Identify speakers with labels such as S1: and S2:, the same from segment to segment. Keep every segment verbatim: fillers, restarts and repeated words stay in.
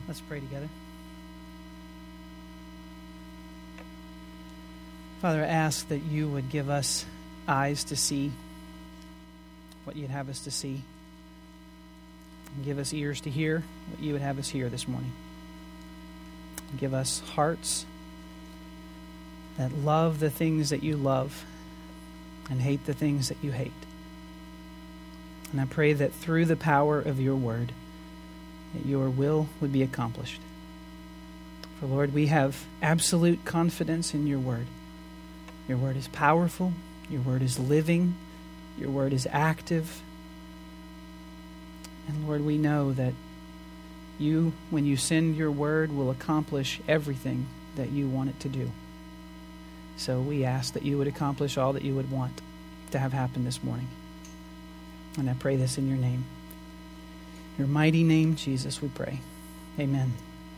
S1: Let's pray together. Father, I ask that you would give us eyes to see what you'd have us to see, and give us ears to hear what you would have us hear this morning. And give us hearts that love the things that you love and hate the things that you hate. And I pray that through the power of your word, that your will would be accomplished. For Lord, we have absolute confidence in your word. Your word is powerful. Your word is living. Your word is active. And Lord, we know that you, when you send your word, will accomplish everything that you want it to do. So we ask that you would accomplish all that you would want to have happen this morning. And I pray this in your name. Your mighty name, Jesus, we pray. Amen.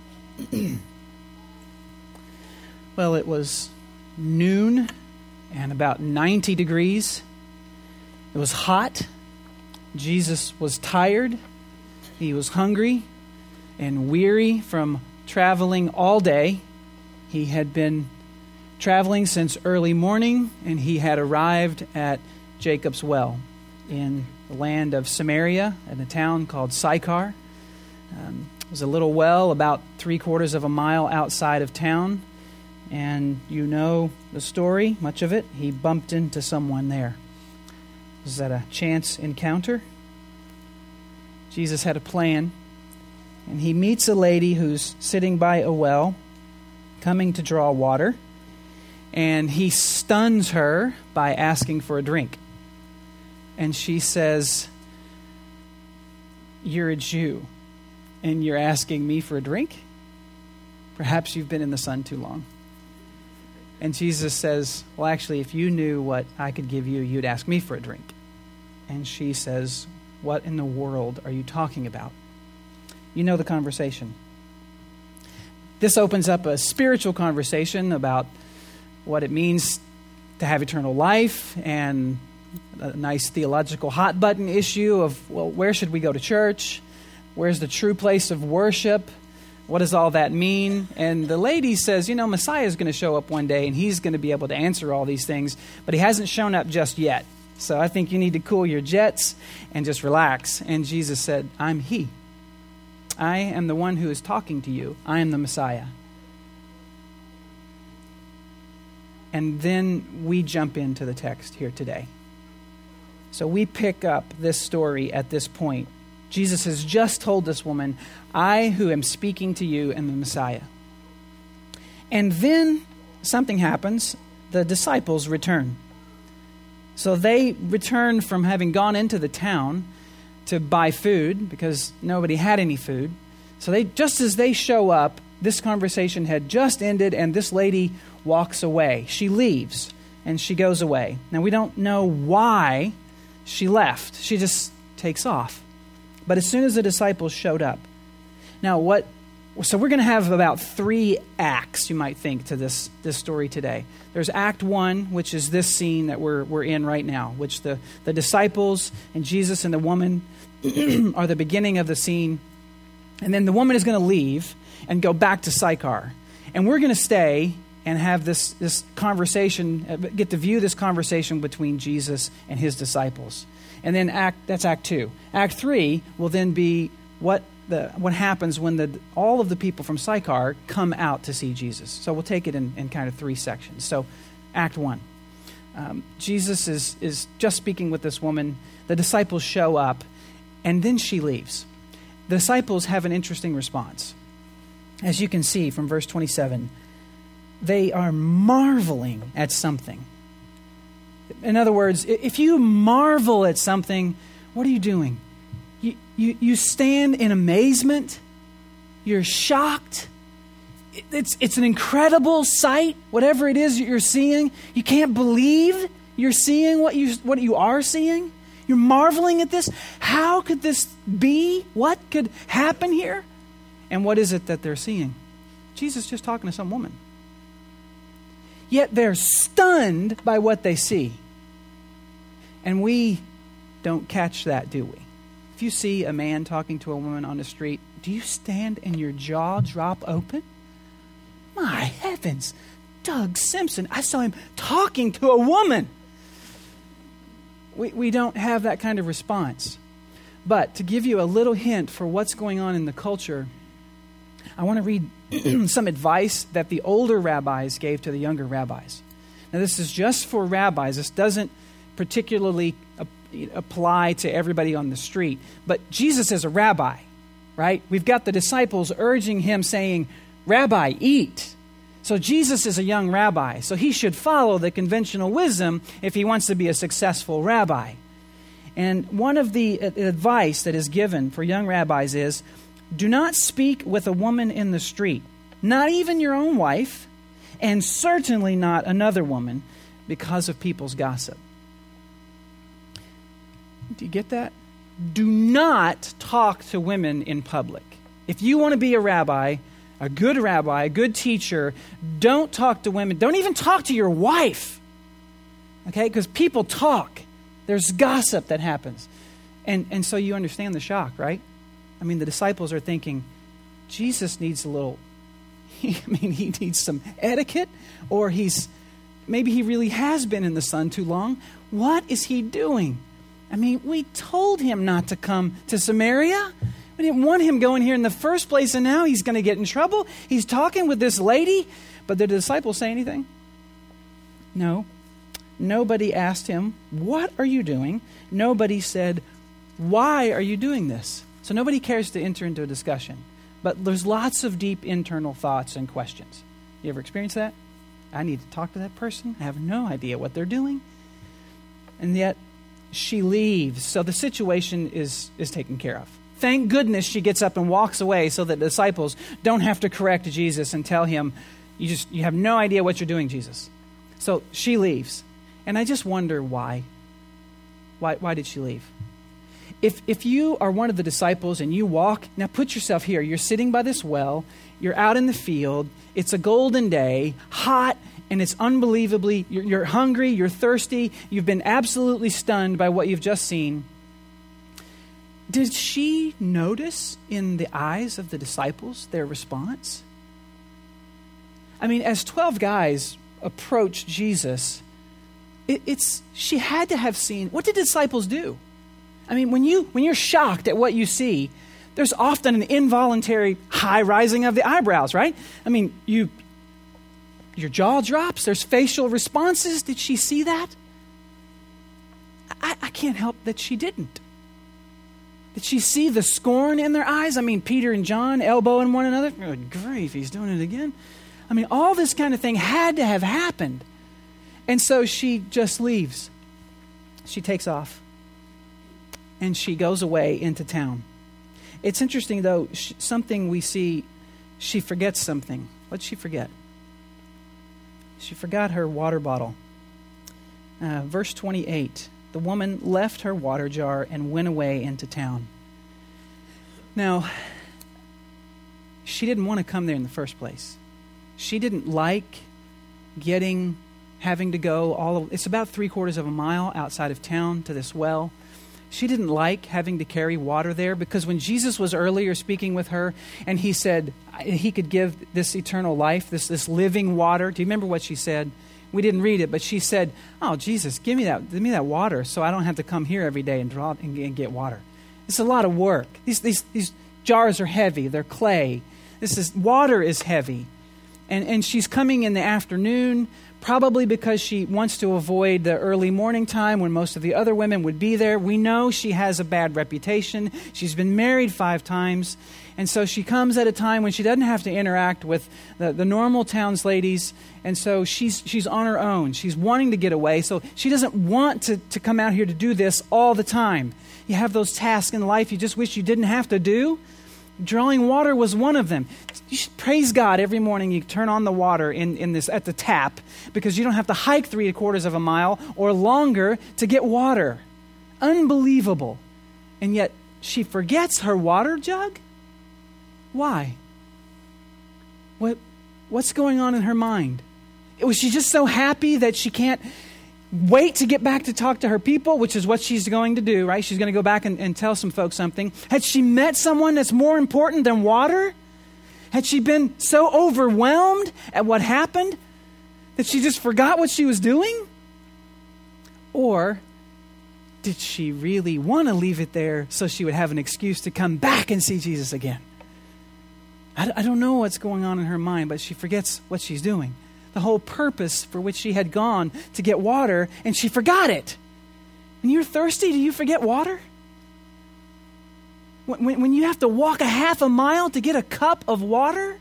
S1: Well, it was noon and about ninety degrees. It was hot. Jesus was tired. He was hungry and weary from traveling all day. He had been traveling since early morning, and he had arrived at Jacob's well in the land of Samaria, in a town called Sychar. Um, it was a little well about three quarters of a mile outside of town. And you know the story, much of it. He bumped into someone there. Was that a chance encounter? Jesus had a plan. And he meets a lady who's sitting by a well, coming to draw water. And he stuns her by asking for a drink. And she says, "You're a Jew, and you're asking me for a drink? Perhaps you've been in the sun too long." And Jesus says, "Well, actually, if you knew what I could give you, you'd ask me for a drink." And she says, "What in the world are you talking about?" You know the conversation. This opens up a spiritual conversation about what it means to have eternal life, and a nice theological hot button issue of, well, where should we go to church? Where's the true place of worship? What does all that mean? And the lady says, you know, Messiah is going to show up one day, and he's going to be able to answer all these things, but he hasn't shown up just yet. So I think you need to cool your jets and just relax. And Jesus said, "I'm he. I am the one who is talking to you. I am the Messiah." And then we jump into the text here today. So we pick up this story at this point. Jesus has just told this woman, "I who am speaking to you am the Messiah." And then something happens. The disciples return. So they return from having gone into the town to buy food because nobody had any food. So they, just as they show up, this conversation had just ended, and this lady walks away. She leaves and she goes away. Now we don't know why she left. She just takes off. But as soon as the disciples showed up, now what? So we're going to have about three acts, you might think, to this this story today. There's Act One, which is this scene that we're we're in right now, which the the disciples and Jesus and the woman are the beginning of the scene, and then the woman is going to leave and go back to Sychar, and we're going to stay and have this this conversation, get to view this conversation between Jesus and his disciples. And then act that's Act Two. Act Three will then be what the what happens when the all of the people from Sychar come out to see Jesus. So we'll take it in, in kind of three sections. So Act One. Um, Jesus is is just speaking with this woman. The disciples show up, and then she leaves. The disciples have an interesting response. As you can see from verse twenty-seven, they are marveling at something. In other words, if you marvel at something, what are you doing? You, you, you stand in amazement. You're shocked. It's, it's an incredible sight, whatever it is you're seeing. You can't believe you're seeing what you, what you are seeing. You're marveling at this. How could this be? What could happen here? And what is it that they're seeing? Jesus is just talking to some woman. Yet they're stunned by what they see. And we don't catch that, do we? If you see a man talking to a woman on the street, do you stand and your jaw drop open? My heavens, Doug Simpson, I saw him talking to a woman. We, we don't have that kind of response. But to give you a little hint for what's going on in the culture, I want to read some advice that the older rabbis gave to the younger rabbis. Now, this is just for rabbis. This doesn't particularly apply to everybody on the street. But Jesus is a rabbi, right? We've got the disciples urging him, saying, Rabbi, eat. So Jesus is a young rabbi, so he should follow the conventional wisdom if he wants to be a successful rabbi. And one of the advice that is given for young rabbis is, do not speak with a woman in the street, not even your own wife, and certainly not another woman, because of people's gossip. Do you get that? Do not talk to women in public. If you want to be a rabbi, a good rabbi, a good teacher, don't talk to women. Don't even talk to your wife. Okay? Because people talk. There's gossip that happens. And, and so you understand the shock, right? I mean, the disciples are thinking, Jesus needs a little, I mean, he needs some etiquette, or he's, maybe he really has been in the sun too long. What is he doing? I mean, we told him not to come to Samaria. We didn't want him going here in the first place, and now he's going to get in trouble. He's talking with this lady. But did the disciples say anything? No. Nobody asked him, what are you doing? Nobody said, why are you doing this? So nobody cares to enter into a discussion. But there's lots of deep internal thoughts and questions. You ever experienced that? I need to talk to that person. I have no idea what they're doing. And yet, she leaves. So the situation is, is taken care of. Thank goodness she gets up and walks away so that the disciples don't have to correct Jesus and tell him, you just you have no idea what you're doing, Jesus. So she leaves. And I just wonder why. Why, why did she leave? If if you are one of the disciples and you walk, now put yourself here. You're sitting by this well. You're out in the field. It's a golden day, hot, and it's unbelievably, you're, you're hungry, you're thirsty. You've been absolutely stunned by what you've just seen. Did she notice in the eyes of the disciples their response? I mean, as twelve guys approached Jesus, it, it's she had to have seen, what did disciples do? I mean, when, you, when you're shocked at what you see, there's often an involuntary high rising of the eyebrows, right? I mean, you your jaw drops, there's facial responses. Did she see that? I, I can't help that she didn't. Did she see the scorn in their eyes? I mean, Peter and John elbowing one another. Good grief, he's doing it again. I mean, all this kind of thing had to have happened. And so she just leaves. She takes off. And she goes away into town. It's interesting, though, sh- something we see, she forgets something. What'd she forget? She forgot her water bottle. Uh, verse twenty-eight. The woman left her water jar and went away into town. Now, she didn't want to come there in the first place. She didn't like getting, having to go all of, it's about three quarters of a mile outside of town to this well. She didn't like having to carry water there, because when Jesus was earlier speaking with her and he said he could give this eternal life, this, this living water. Do you remember what she said? We didn't read it, but she said, oh, Jesus, give me that, give me that water so I don't have to come here every day and draw and, and get water. It's a lot of work. These, these, these jars are heavy. They're clay. This is, water is heavy. And, and she's coming in the afternoon, probably because she wants to avoid the early morning time when most of the other women would be there. We know she has a bad reputation. She's been married five times. And so she comes at a time when she doesn't have to interact with the, the normal towns ladies. And so she's she's on her own. She's wanting to get away. So she doesn't want to, to come out here to do this all the time. You have those tasks in life you just wish you didn't have to do. Drawing water was one of them. You should praise God every morning you turn on the water in, in this at the tap, because you don't have to hike three quarters of a mile or longer to get water. Unbelievable. And yet she forgets her water jug? Why? What, what's going on in her mind? Was she just so happy that she can't wait to get back to talk to her people, which is what she's going to do, right? She's going to go back and, and tell some folks something. Had she met someone that's more important than water? Had she been so overwhelmed at what happened that she just forgot what she was doing? Or did she really want to leave it there so she would have an excuse to come back and see Jesus again? I, I don't know what's going on in her mind, but she forgets what she's doing. The whole purpose for which she had gone to get water, and she forgot it. When you're thirsty, do you forget water? When, when, when you have to walk a half a mile to get a cup of water?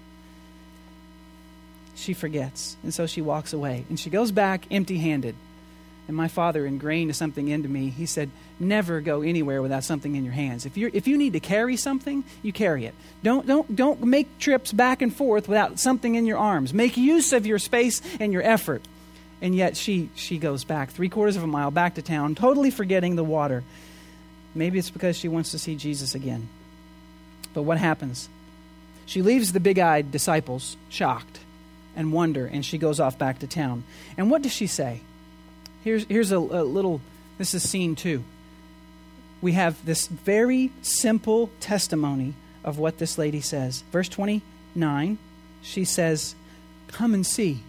S1: She forgets, and so she walks away. And she goes back empty-handed. And my father ingrained something into me. He said, never go anywhere without something in your hands. If you if you need to carry something, you carry it. Don't don't don't make trips back and forth without something in your arms. Make use of your space and your effort. And yet she she goes back three quarters of a mile back to town, totally forgetting the water. Maybe it's because she wants to see Jesus again. But what happens? She leaves the big-eyed disciples shocked and wonder, and she goes off back to town. And what does she say? Here's here's a, a little, this is scene two. We have this very simple testimony of what this lady says. Verse twenty-nine, she says, come and see.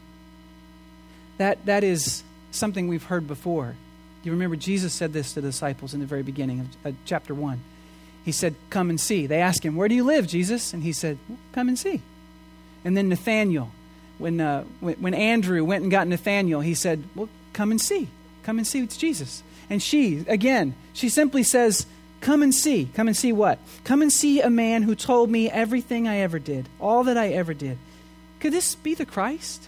S1: That That is something we've heard before. You remember Jesus said this to the disciples in the very beginning of uh, chapter one. He said, come and see. They asked him, where do you live, Jesus? And he said, well, come and see. And then Nathanael, when, uh, when, when Andrew went and got Nathanael, he said, well, come and see. Come and see it's Jesus. And she, again, she simply says, come and see. Come and see what? Come and see a man who told me everything I ever did, all that I ever did. Could this be the Christ?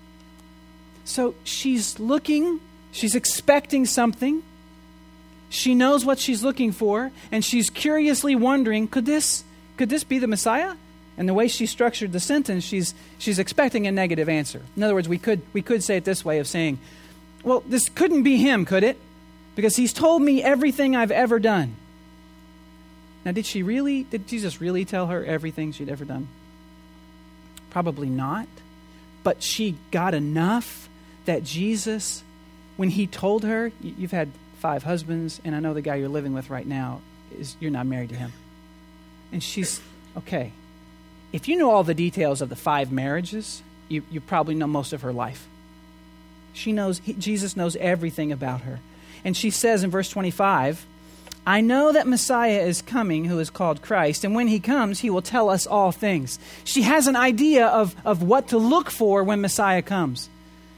S1: So she's looking, she's expecting something. She knows what she's looking for, and she's curiously wondering, could this, could this be the Messiah? And the way she structured the sentence, she's she's expecting a negative answer. In other words, we could we could say it this way of saying, well, this couldn't be him, could it? Because he's told me everything I've ever done. Now, did she really, did Jesus really tell her everything she'd ever done? Probably not. But she got enough that Jesus, when he told her, you've had five husbands, and I know the guy you're living with right now, is you're not married to him. And she's, okay, if you know all the details of the five marriages, you, you probably know most of her life. She knows, he, Jesus knows everything about her. And she says in verse twenty-five, I know that Messiah is coming who is called Christ, and when he comes, he will tell us all things. She has an idea of, of what to look for when Messiah comes.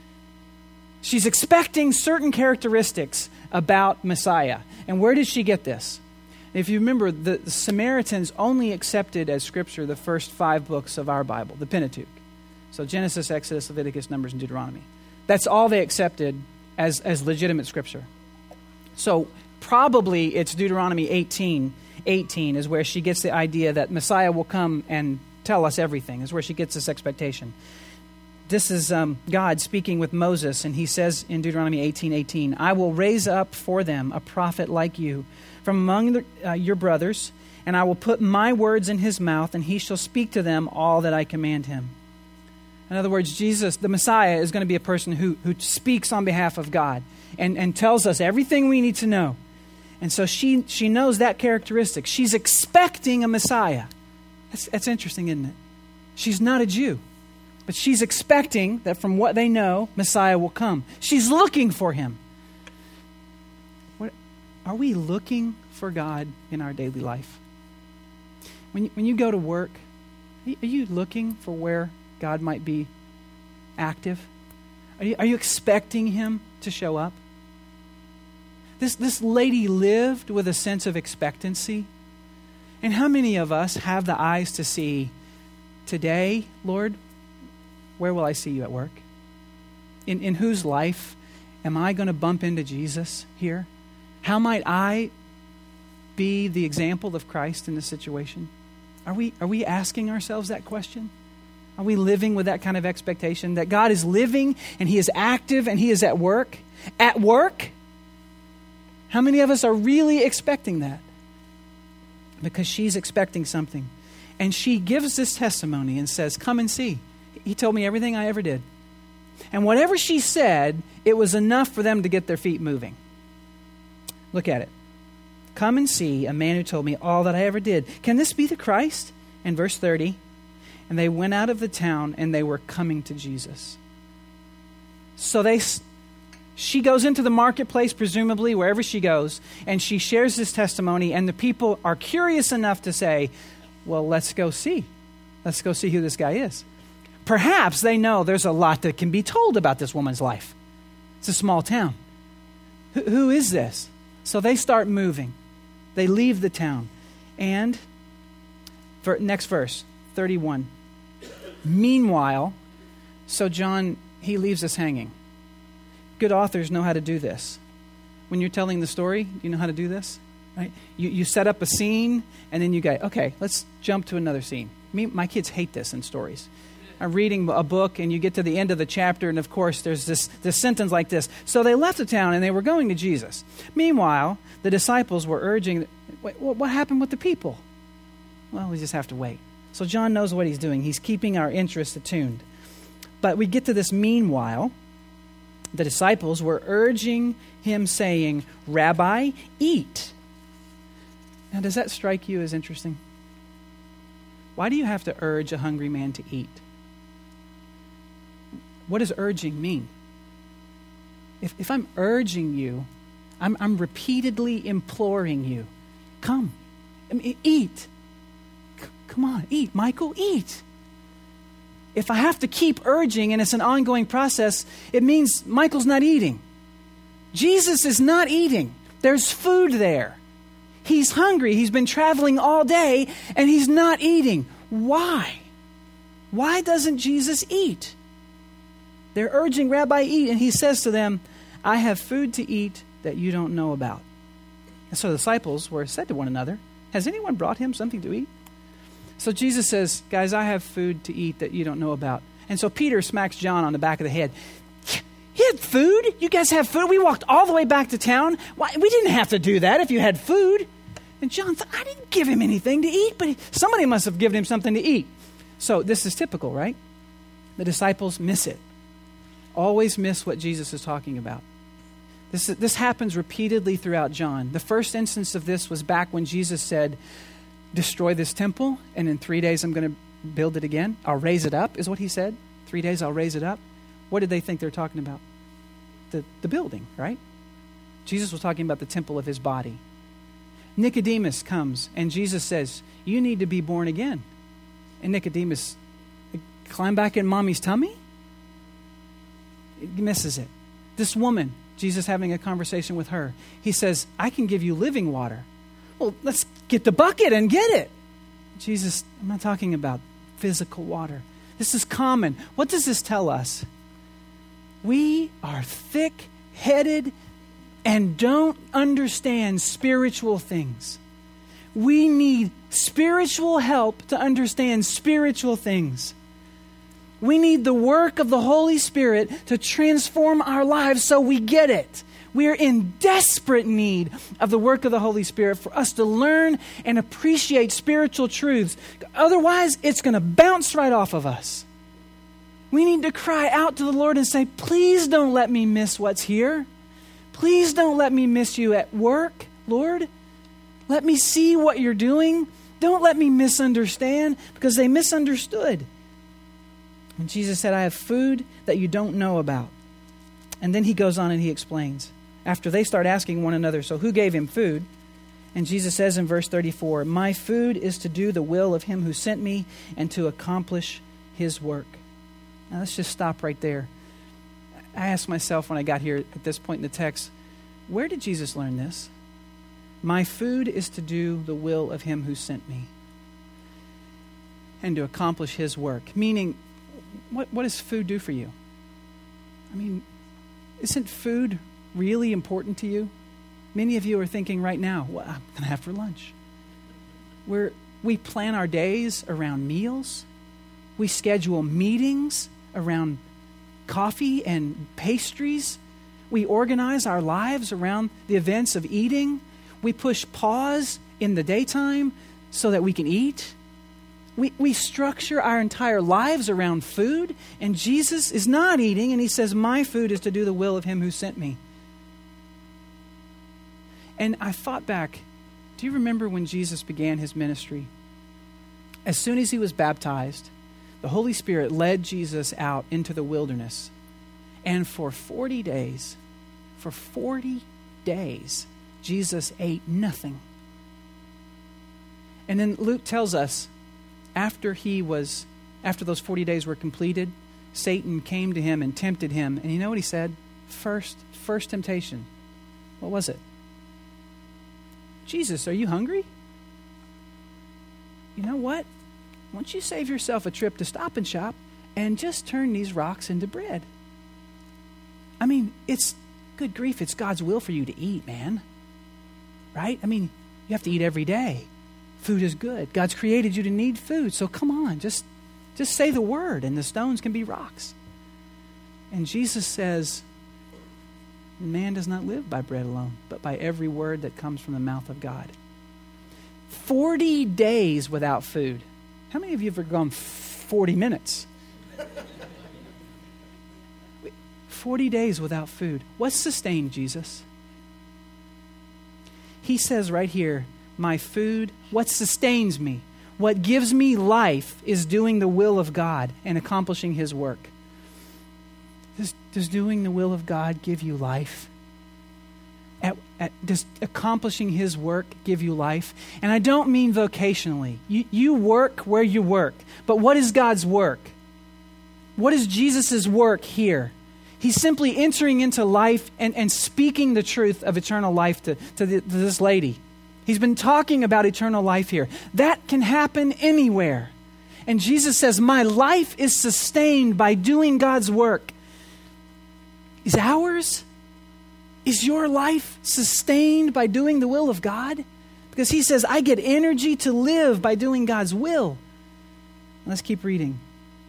S1: She's expecting certain characteristics about Messiah. And where did she get this? If you remember, the, the Samaritans only accepted as Scripture the first five books of our Bible, the Pentateuch. So Genesis, Exodus, Leviticus, Numbers, and Deuteronomy. That's all they accepted as, as legitimate Scripture. So probably it's Deuteronomy eighteen, eighteen is where she gets the idea that Messiah will come and tell us everything, is where she gets this expectation. This is um, God speaking with Moses, and he says in Deuteronomy eighteen, eighteen, I will raise up for them a prophet like you from among the, uh, your brothers, and I will put my words in his mouth, and he shall speak to them all that I command him. In other words, Jesus, the Messiah, is going to be a person who, who speaks on behalf of God and, and tells us everything we need to know. And so she she knows that characteristic. She's expecting a Messiah. That's, that's interesting, isn't it? She's not a Jew, but she's expecting that from what they know, Messiah will come. She's looking for him. What, are we looking for God in our daily life? When you, when you go to work, are you, are you looking for where God might be active? Are you, are you expecting him to show up? This, this lady lived with a sense of expectancy. And how many of us have the eyes to see, today, Lord, where will I see you at work? In, in whose life am I going to bump into Jesus here? How might I be the example of Christ in this situation? Are we, are we asking ourselves that question? Are we living with that kind of expectation that God is living and he is active and he is at work? At work? How many of us are really expecting that? Because she's expecting something. And she gives this testimony and says, come and see. He told me everything I ever did. And whatever she said, it was enough for them to get their feet moving. Look at it. Come and see a man who told me all that I ever did. Can this be the Christ? And verse thirty, and they went out of the town and they were coming to Jesus. So they, she goes into the marketplace, presumably, wherever she goes, and she shares this testimony, and the people are curious enough to say, well, let's go see. Let's go see who this guy is. Perhaps they know there's a lot that can be told about this woman's life. It's a small town. Who, who is this? So they start moving. They leave the town. And for, next verse, thirty-one. Meanwhile, so John, he leaves us hanging. Good authors know how to do this. When you're telling the story, you know how to do this? Right? You, you set up a scene, and then you go, okay, let's jump to another scene. Me, my kids hate this in stories. I'm reading a book, and you get to the end of the chapter, and of course, there's this, this sentence like this. So they left the town, and they were going to Jesus. Meanwhile, the disciples were urging, wait, what happened with the people? Well, we just have to wait. So John knows what he's doing. He's keeping our interest attuned. But we get to this meanwhile. The disciples were urging him, saying, Rabbi, eat. Now, does that strike you as interesting? Why do you have to urge a hungry man to eat? What does urging mean? If, if I'm urging you, I'm, I'm repeatedly imploring you, come, I mean, eat. C- come on, eat, Michael, eat. If I have to keep urging and it's an ongoing process, it means Michael's not eating. Jesus is not eating. There's food there. He's hungry. He's been traveling all day and he's not eating. Why? Why doesn't Jesus eat? They're urging, Rabbi, eat. And he says to them, I have food to eat that you don't know about. And so the disciples were said to one another, has anyone brought him something to eat? So Jesus says, guys, I have food to eat that you don't know about. And so Peter smacks John on the back of the head. He had food? You guys have food? We walked all the way back to town. Why? We didn't have to do that if you had food. And John thought, I didn't give him anything to eat, but he, somebody must have given him something to eat. So this is typical, right? The disciples miss it. Always miss what Jesus is talking about. This, this happens repeatedly throughout John. The first instance of this was back when Jesus said, destroy this temple, and in three days I'm going to build it again. I'll raise it up, is what he said. Three days I'll raise it up. What did they think they're talking about? The, the building, right? Jesus was talking about the temple of his body. Nicodemus comes, and Jesus says, you need to be born again. And Nicodemus, climb back in mommy's tummy? He misses it. This woman, Jesus having a conversation with her, he says, I can give you living water. Well, let's get the bucket and get it. Jesus, I'm not talking about physical water. This is common. What does this tell us? We are thick-headed and don't understand spiritual things. We need spiritual help to understand spiritual things. We need the work of the Holy Spirit to transform our lives so we get it. We are in desperate need of the work of the Holy Spirit for us to learn and appreciate spiritual truths. Otherwise, it's going to bounce right off of us. We need to cry out to the Lord and say, please don't let me miss what's here. Please don't let me miss you at work, Lord. Let me see what you're doing. Don't let me misunderstand, because they misunderstood. And Jesus said, I have food that you don't know about. And then he goes on and he explains. After they start asking one another, so who gave him food? And Jesus says in verse thirty-four, my food is to do the will of him who sent me and to accomplish his work. Now let's just stop right there. I asked myself when I got here at this point in the text, where did Jesus learn this? My food is to do the will of him who sent me and to accomplish his work. Meaning, what, what does food do for you? I mean, isn't food really important to you? Many of you are thinking right now, what I'm going to have for lunch. We're, we plan our days around meals. We schedule meetings around coffee and pastries. We organize our lives around the events of eating. We push pause in the daytime so that we can eat. We, we structure our entire lives around food, and Jesus is not eating, and he says, my food is to do the will of him who sent me. And I thought back, do you remember when Jesus began his ministry? As soon as he was baptized, the Holy Spirit led Jesus out into the wilderness. And for forty days, for forty days, Jesus ate nothing. And then Luke tells us, after he was, after those forty days were completed, Satan came to him and tempted him. And you know what he said? First, first temptation. What was it? Jesus, are you hungry? You know what? Why don't you save yourself a trip to Stop and Shop and just turn these rocks into bread? I mean, it's, good grief, it's God's will for you to eat, man. Right? I mean, you have to eat every day. Food is good. God's created you to need food. So come on, just, just say the word and the stones can be rocks. And Jesus says, man does not live by bread alone, but by every word that comes from the mouth of God. Forty days without food. How many of you have ever gone forty minutes? forty days without food. What sustained Jesus? He says right here, my food, what sustains me, what gives me life is doing the will of God and accomplishing his work. Does, does doing the will of God give you life? At, at, does accomplishing his work give you life? And I don't mean vocationally. You, you work where you work. But what is God's work? What is Jesus' work here? He's simply entering into life and, and speaking the truth of eternal life to, to, the, to this lady. He's been talking about eternal life here. That can happen anywhere. And Jesus says, my life is sustained by doing God's work. Is ours? Is your life sustained by doing the will of God? Because he says, I get energy to live by doing God's will. Let's keep reading.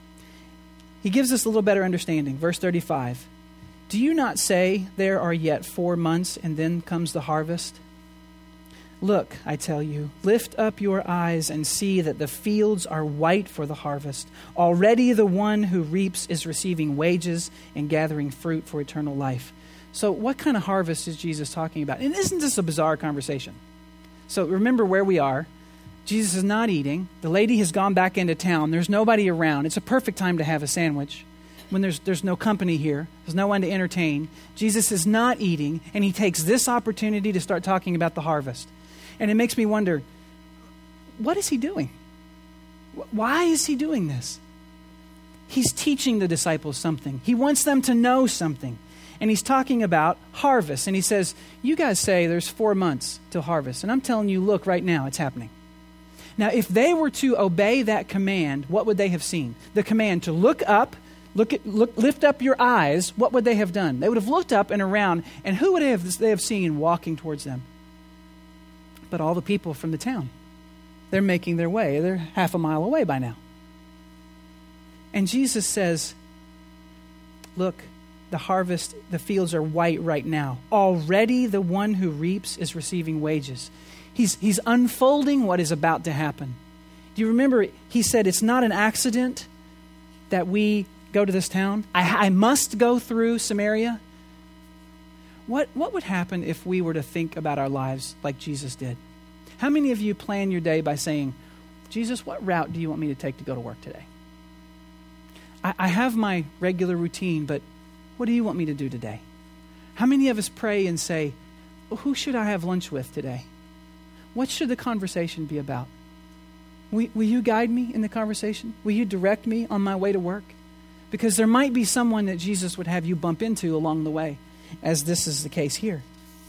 S1: He gives us a little better understanding. Verse thirty-five. Do you not say there are yet four months and then comes the harvest? Look, I tell you, lift up your eyes and see that the fields are white for the harvest. Already the one who reaps is receiving wages and gathering fruit for eternal life. So what kind of harvest is Jesus talking about? And isn't this a bizarre conversation? So remember where we are. Jesus is not eating. The lady has gone back into town. There's nobody around. It's a perfect time to have a sandwich when there's there's no company here. There's no one to entertain. Jesus is not eating, and he takes this opportunity to start talking about the harvest. And it makes me wonder, what is he doing? Why is he doing this? He's teaching the disciples something. He wants them to know something. And he's talking about harvest. And he says, you guys say there's four months till harvest. And I'm telling you, look, right now, it's happening. Now, if they were to obey that command, what would they have seen? The command to look up, look at, look, lift up your eyes, what would they have done? They would have looked up and around, and who would they have, they have seen walking towards them? But all the people from the town. They're making their way. They're half a mile away by now. And Jesus says, look, the harvest, the fields are white right now. Already the one who reaps is receiving wages. He's, he's unfolding what is about to happen. Do you remember he said it's not an accident that we go to this town? I, I must go through Samaria. What, what would happen if we were to think about our lives like Jesus did? How many of you plan your day by saying, Jesus, what route do you want me to take to go to work today? I, I have my regular routine, but what do you want me to do today? How many of us pray and say, well, who should I have lunch with today? What should the conversation be about? Will, will you guide me in the conversation? Will you direct me on my way to work? Because there might be someone that Jesus would have you bump into along the way, as this is the case here.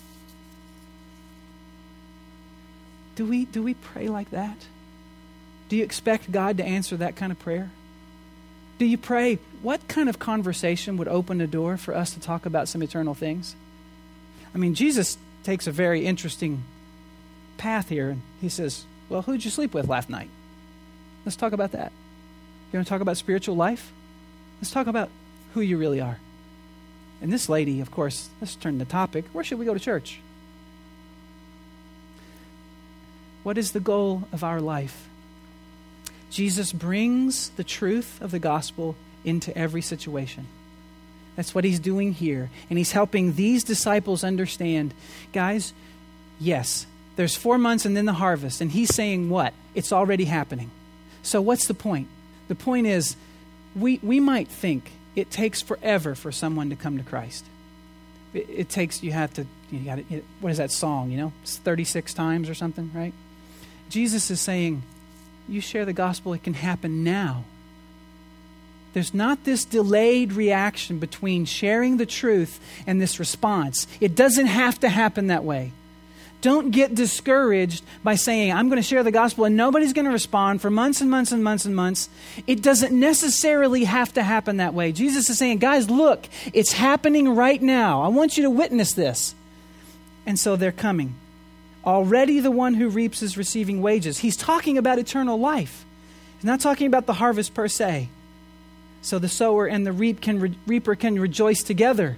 S1: Do we, do we pray like that? Do you expect God to answer that kind of prayer? Do you pray, what kind of conversation would open a door for us to talk about some eternal things? I mean, Jesus takes a very interesting path here. And he says, well, who'd you sleep with last night? Let's talk about that. You want to talk about spiritual life? Let's talk about who you really are. And this lady, of course, let's turn the topic. Where should we go to church? What is the goal of our life? Jesus brings the truth of the gospel into every situation. That's what he's doing here. And he's helping these disciples understand, guys, yes, there's four months and then the harvest. And he's saying what? It's already happening. So what's the point? The point is, we, we might think it takes forever for someone to come to Christ. It, it takes, you have to, you got to, what is that song, you know? It's thirty-six times or something, right? Jesus is saying, you share the gospel, it can happen now. There's not this delayed reaction between sharing the truth and this response. It doesn't have to happen that way. Don't get discouraged by saying, I'm going to share the gospel and nobody's going to respond for months and months and months and months. It doesn't necessarily have to happen that way. Jesus is saying, guys, look, it's happening right now. I want you to witness this. And so they're coming. Already the one who reaps is receiving wages. He's talking about eternal life. He's not talking about the harvest per se. So the sower and the reap can re- reaper can rejoice together.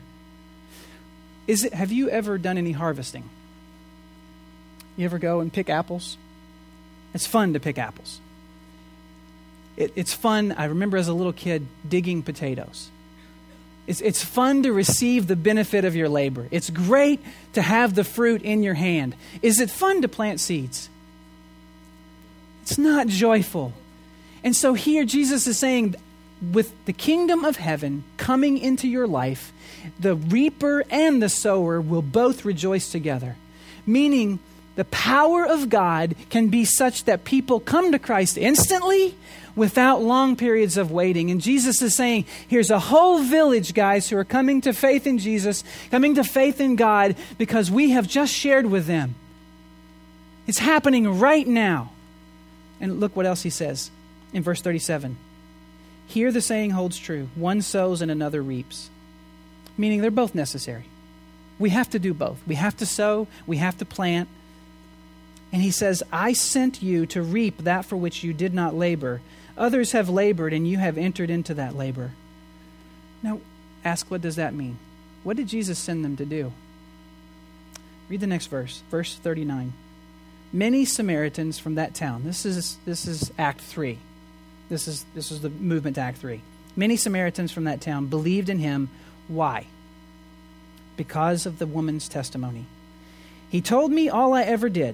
S1: Is it? Have you ever done any harvesting? You ever go and pick apples? It's fun to pick apples. It, it's fun. I remember as a little kid digging potatoes. It's, it's fun to receive the benefit of your labor. It's great to have the fruit in your hand. Is it fun to plant seeds? It's not joyful. And so here Jesus is saying, with the kingdom of heaven coming into your life, the reaper and the sower will both rejoice together. Meaning, the power of God can be such that people come to Christ instantly without long periods of waiting. And Jesus is saying, here's a whole village, guys, who are coming to faith in Jesus, coming to faith in God because we have just shared with them. It's happening right now. And look what else he says in verse thirty-seven. Here the saying holds true. One sows and another reaps. Meaning they're both necessary. We have to do both. We have to sow. We have to plant. And he says, I sent you to reap that for which you did not labor. Others have labored, and you have entered into that labor. Now, ask, what does that mean? What did Jesus send them to do? Read the next verse, verse thirty-nine. Many Samaritans from that town. This is this is Act three. This is this is the movement to Act three. Many Samaritans from that town believed in him. Why? Because of the woman's testimony. He told me all I ever did.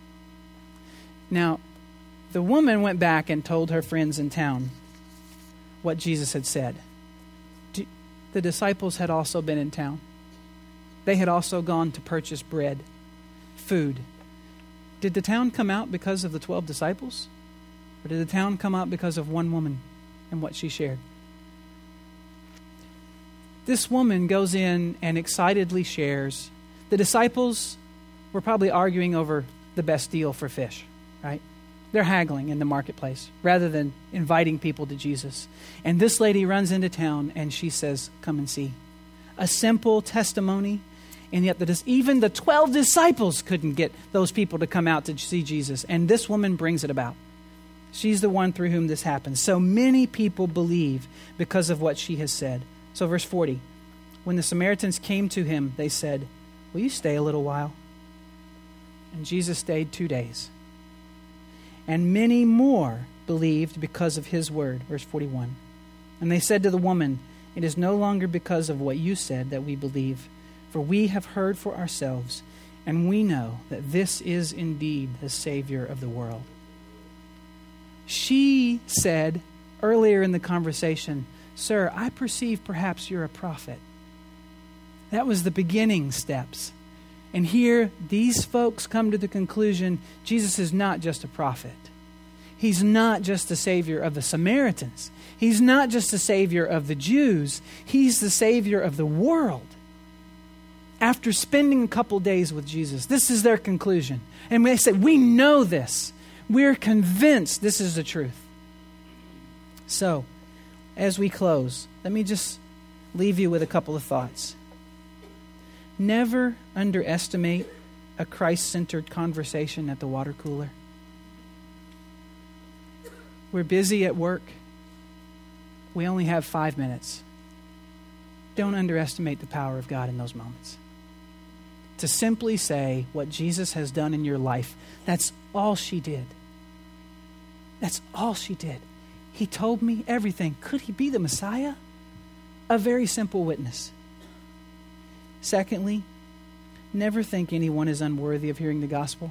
S1: Now, the woman went back and told her friends in town what Jesus had said. The disciples had also been in town. They had also gone to purchase bread, food. Did the town come out because of the twelve disciples? Or did the town come out because of one woman and what she shared? This woman goes in and excitedly shares. The disciples were probably arguing over the best deal for fish. Right? They're haggling in the marketplace rather than inviting people to Jesus. And this lady runs into town and she says, come and see. A simple testimony. And yet the, even the twelve disciples couldn't get those people to come out to see Jesus. And this woman brings it about. She's the one through whom this happens. So many people believe because of what she has said. So verse forty. When the Samaritans came to him, they said, will you stay a little while? And Jesus stayed two days. And many more believed because of his word. Verse forty-one. And they said to the woman, it is no longer because of what you said that we believe, for we have heard for ourselves, and we know that this is indeed the Savior of the world. She said earlier in the conversation, sir, I perceive perhaps you're a prophet. That was the beginning steps. And here, these folks come to the conclusion, Jesus is not just a prophet. He's not just the Savior of the Samaritans. He's not just the Savior of the Jews. He's the Savior of the world. After spending a couple days with Jesus, this is their conclusion. And they say, we know this. We're convinced this is the truth. So, as we close, let me just leave you with a couple of thoughts. Never underestimate a Christ-centered conversation at the water cooler. We're busy at work. We only have five minutes. Don't underestimate the power of God in those moments. To simply say what Jesus has done in your life, that's all she did. That's all she did. He told me everything. Could he be the Messiah? A very simple witness. Secondly, never think anyone is unworthy of hearing the gospel.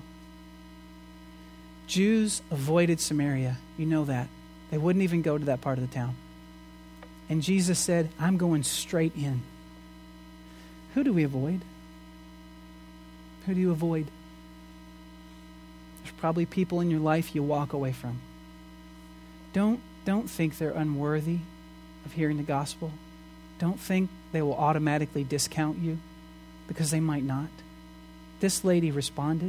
S1: Jews avoided Samaria. You know that. They wouldn't even go to that part of the town. And Jesus said, I'm going straight in. Who do we avoid? Who do you avoid? There's probably people in your life you walk away from. Don't, don't think they're unworthy of hearing the gospel. Don't think they will automatically discount you, because they might not. This lady responded.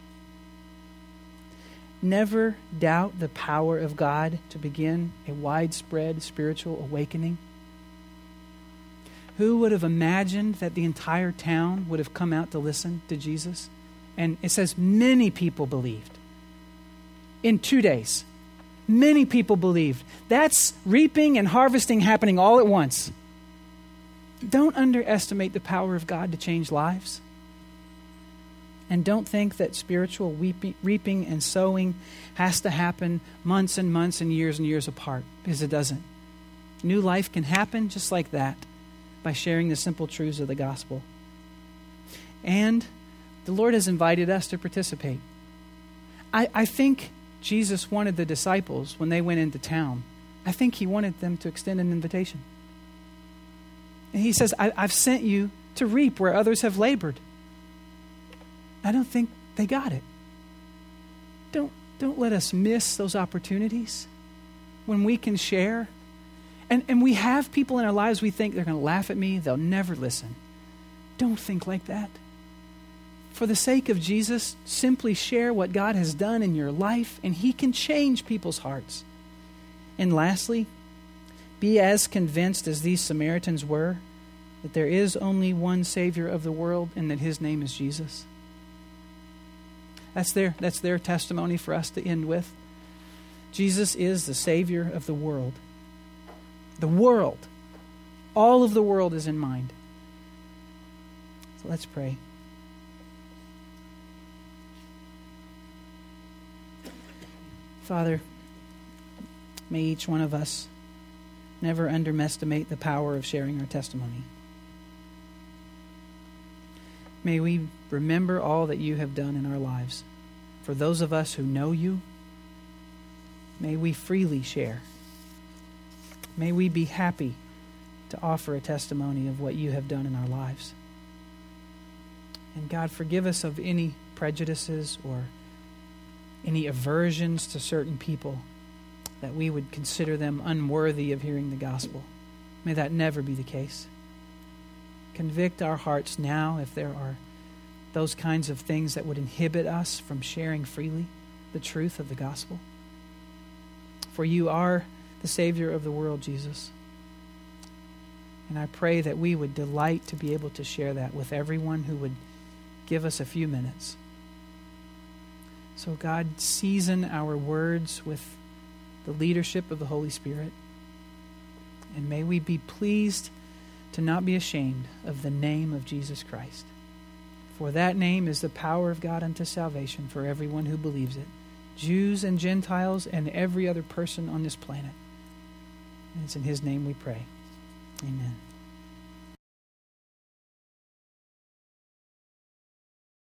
S1: Never doubt the power of God to begin a widespread spiritual awakening. Who would have imagined that the entire town would have come out to listen to Jesus? And it says many people believed. In two days, many people believed. That's reaping and harvesting happening all at once. Don't underestimate the power of God to change lives. And don't think that spiritual weeping, reaping and sowing has to happen months and months and years and years apart, because it doesn't. New life can happen just like that, by sharing the simple truths of the gospel. And the Lord has invited us to participate. I, I think Jesus wanted the disciples, when they went into town, I think he wanted them to extend an invitation. And he says, I, I've sent you to reap where others have labored. I don't think they got it. Don't, don't let us miss those opportunities when we can share. And, and we have people in our lives we think they're going to laugh at me, they'll never listen. Don't think like that. For the sake of Jesus, simply share what God has done in your life, and he can change people's hearts. And lastly, be as convinced as these Samaritans were that there is only one Savior of the world, and that his name is Jesus. That's their, that's their testimony for us to end with. Jesus is the Savior of the world. The world. All of the world is in mind. So let's pray. Father, may each one of us never underestimate the power of sharing our testimony. May we remember all that you have done in our lives. For those of us who know you, may we freely share. May we be happy to offer a testimony of what you have done in our lives. And God, forgive us of any prejudices or any aversions to certain people, that we would consider them unworthy of hearing the gospel. May that never be the case. Convict our hearts now if there are those kinds of things that would inhibit us from sharing freely the truth of the gospel. For you are the Savior of the world, Jesus. And I pray that we would delight to be able to share that with everyone who would give us a few minutes. So God, season our words with the leadership of the Holy Spirit. And may we be pleased to not be ashamed of the name of Jesus Christ. For that name is the power of God unto salvation for everyone who believes it, Jews and Gentiles and every other person on this planet. And it's in his name we pray. Amen.